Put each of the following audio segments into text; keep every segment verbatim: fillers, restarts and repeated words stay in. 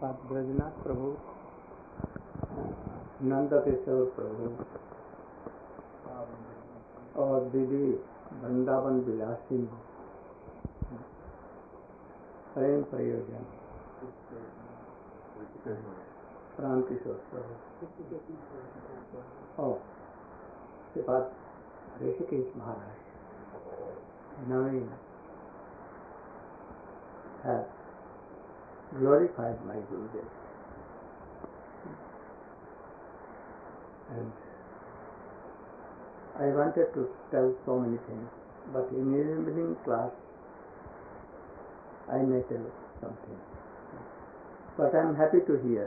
प्रभुपाद ब्रजनाथ प्रभु, नंद किशोर प्रभु और दीदी वृंदावन विलासिनी प्रेम प्रयोजन राम किशोर प्रभु और उसके बाद ऋषिकेश महाराज नवीन has glorified my Gurudev. And I wanted to tell so many things, but in the evening class I may tell something. But I am happy to hear.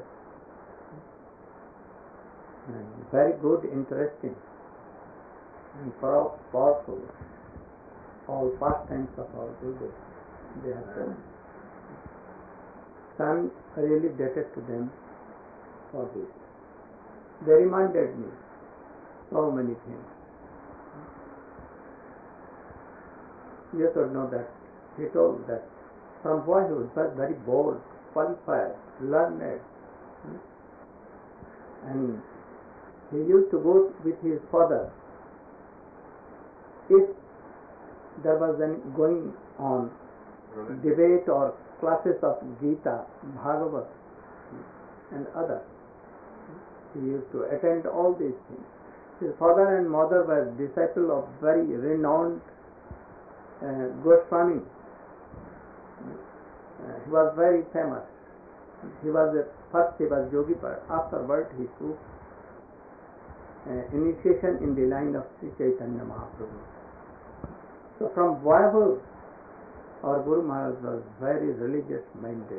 And very good, interesting, and powerful all pastimes of our Gurudev they have done. So I am really indebted to them for this. They reminded me so many things. You should know that he told that from boyhood was very bold, qualified, learned, and he used to go with his father. If there was any going on debate or classes of Gita, Bhagavad and others, he used to attend all these things. His father and mother were disciples of very renowned uh, Goswami. Uh, he was very famous. He was a, first he was Yogipad. Afterward he took uh, initiation in the line of Sri Chaitanya Mahaprabhu. So from boyhood our Guru Maharaj was very religious minded.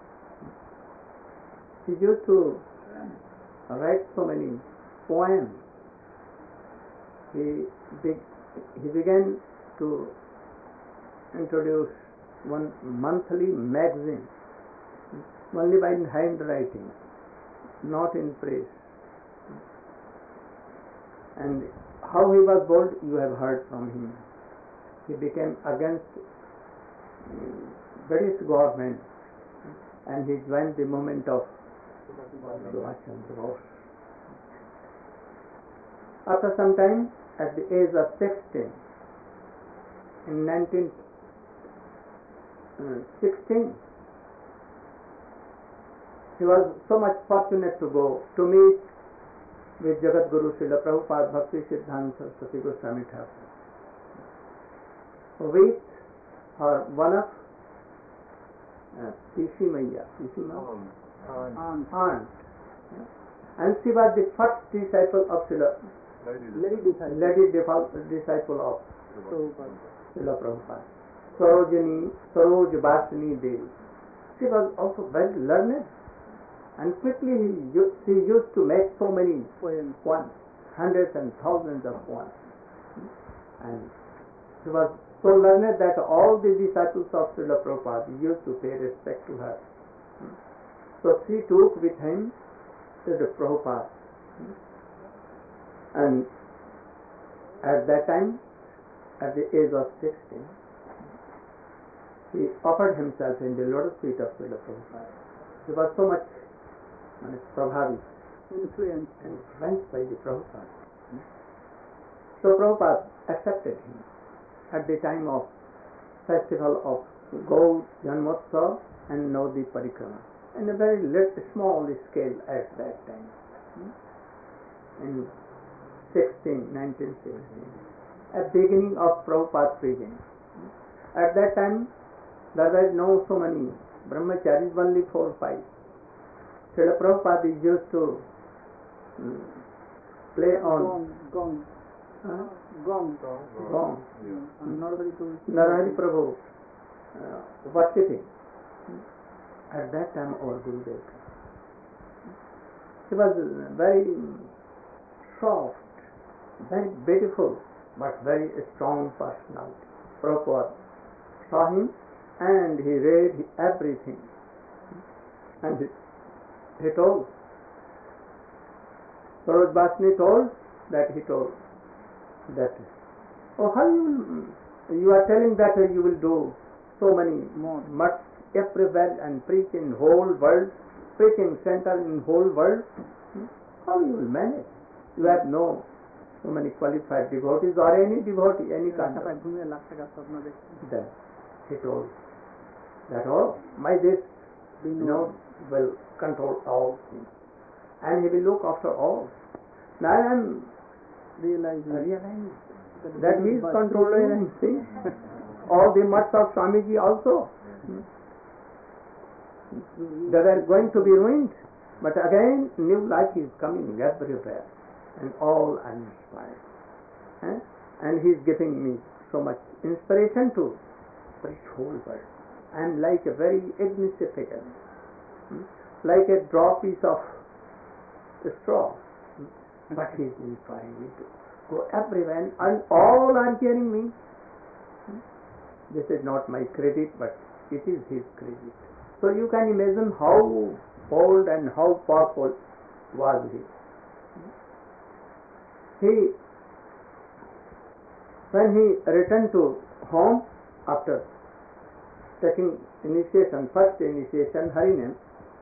He used to write so many poems. He, be, he began to introduce one monthly magazine, only by handwriting, not in press. And how he was bold, you have heard from him. He became against British government and he joined the movement of Subhash Chandra Bose. After some time, at the age of sixteen, in nineteen sixteen, he was so much fortunate to go to meet with Jagat Guru Srila Prabhupada Bhakti Siddhanta Saraswati Goswami Thakur. With or one of Pishi Maya, Pishi Aunt, aunt, and she was the first disciple of Srila, lady disciple, lady disciple of Srila Prabhupada, Sarojini, Saroj Vasini Devi. She was also very learned, and quickly he, she used to make so many poems, hundreds and thousands of poems, and she was so learned that all the disciples of Srila Prabhupada used to pay respect to her. So she took with him Srila Prabhupada. And at that time, at the age of sixteen, he offered himself in the lotus feet of Srila Prabhupada. He was so much uh, prabhavi, influenced and influenced by the Prabhupada. So Prabhupada accepted him at the time of festival of Gaur Janmotsav and Navadvip Parikrama, in a very little, small scale at that time, in nineteen sixteen, at the beginning of Prabhupada's preaching. At that time, there were no so many brahmacharis, only four or five. Srila Prabhupada used to um, play on gong. Huh? Gong. Gong. Gong. Yeah. Narahari Prabhu uh, worshipping. At that time, our Gurudev. He was very soft, very beautiful, but very strong personality. Prabhupada saw him and he read everything. And he, he told, Saroj Vasini told that he told that, oh, how you will, you are telling that you will do so many more, much everywhere and preach in whole world preaching center in whole world, how you will manage? You have no so many qualified devotees or any devotee, any kind of. Then he told that, oh, my this, you know, will control all things, and he will look after all. Now I am realizing, realizing that he is controlling things. All the mutts of Swamiji also, they were going to be ruined, but again new life is coming everywhere, and all are inspired. Eh? And he is giving me so much inspiration to preach whole world. I am like a very insignificant, hmm? like a drop piece of straw, hmm? but he is inspiring me to go everywhere, and all are hearing me. Hmm? This is not my credit, but it is his credit. So you can imagine how bold and how powerful was he. He, when he returned to home after taking initiation, first initiation, Harinam,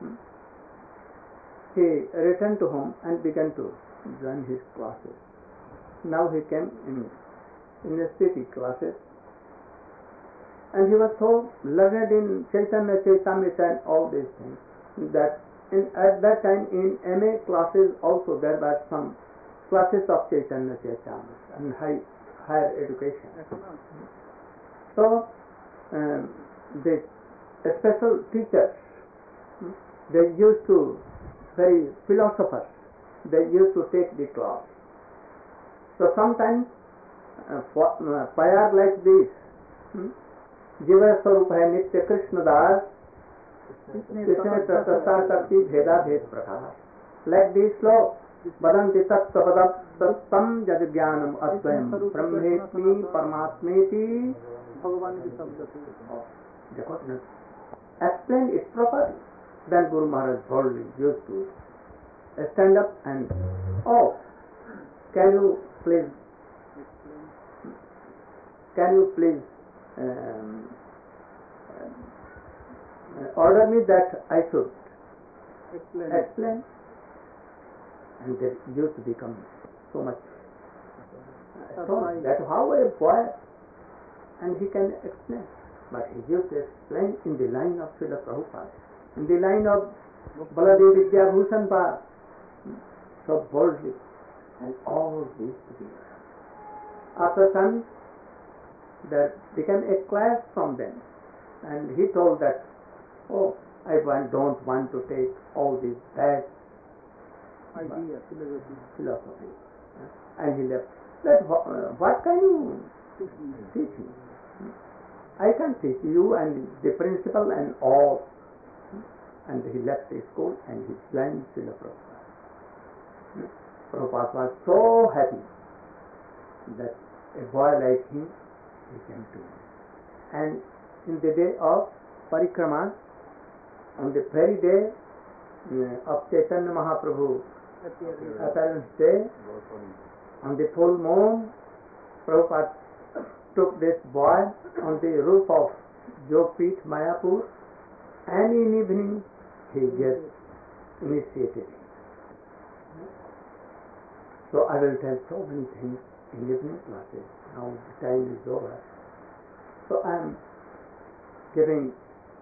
he returned to home and began to join his classes. Now he came in university classes, and he was so learned in Chaitanya Charitamrita and all these things that in, at that time in M A classes also there were some classes of Chaitanya Charitamrita and high, higher education. So um, the special teachers, they used to, very philosophers, they used to take the class. So sometimes uh, for, uh, fire like this, hmm? Jiva Swarup hai Nitya Krishna Das, Krishna Tattva Sakti Bheda Bhed Prakar. Like this slow, Vadanti Tattva Vadat Tattam Jad Jnanam Advayam Brahmetmi Paramatmeti Bhagavan Visabdati. Explain it properly. Then Guru Maharaj boldly used to stand up and, oh, can you please, can you please um, uh, order me that I should explain, explain. And they used to become so much uh, so that how a boy, and he can explain, but he used to explain in the line of Srila Prabhupada, in the line of Baladev Vidya Bhushan Par, so boldly, and all these together. After some, there became a class from them, and he told that, oh, I want, don't want to take all these bad ideas, philosophy, philosophy. And he left. That, uh, what can you teach me? I can teach you and the principle and all. And he left the school and he joined Srila Prabhupada. Prabhupada was so happy that a boy like him, he came to him. And in the day of Parikrama, on the very day uh, of Chaitanya Mahaprabhu appearance day, on the full moon, Prabhupada took this boy on the roof of Jogpith, Mayapur, and in evening he gets initiated. So I will tell so many things in evening classes. Now the time is over. So I am giving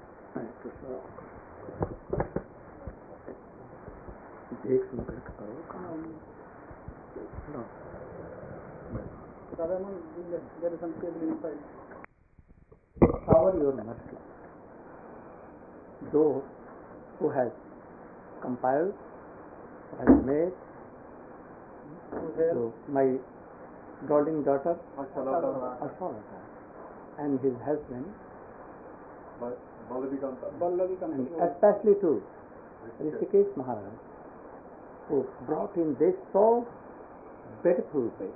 देख सुन कर करो काम no. Shower your mercy. Those who has compiled, has made, so my darling daughter Ashalata and his husband, and especially to Rishikesh Maharaj, who brought in this so beautiful way,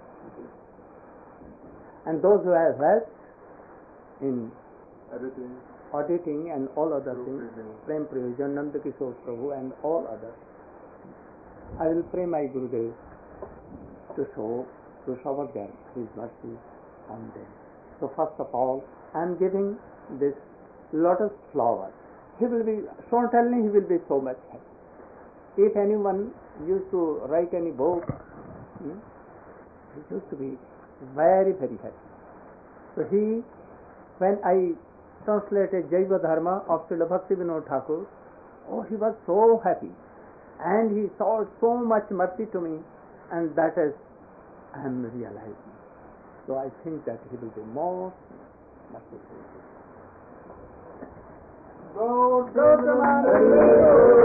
and those who have helped in editing, auditing and all other things, Prem Prayojan, Nanda Kishore Prabhu and all others. I will pray my Gurudev to show, to shower them His mercy on them. So first of all, I am giving this lotus flower he will be, certainly he will be so much happy. If anyone used to write any book, hmm, he used to be very, very happy. So he, when I translated Jaiva Dharma of Srila Bhakti Vinod Thakur, oh, he was so happy. And he showed so much mercy to me, and that is, I am realizing. So I think that he will be more merciful. Go, go,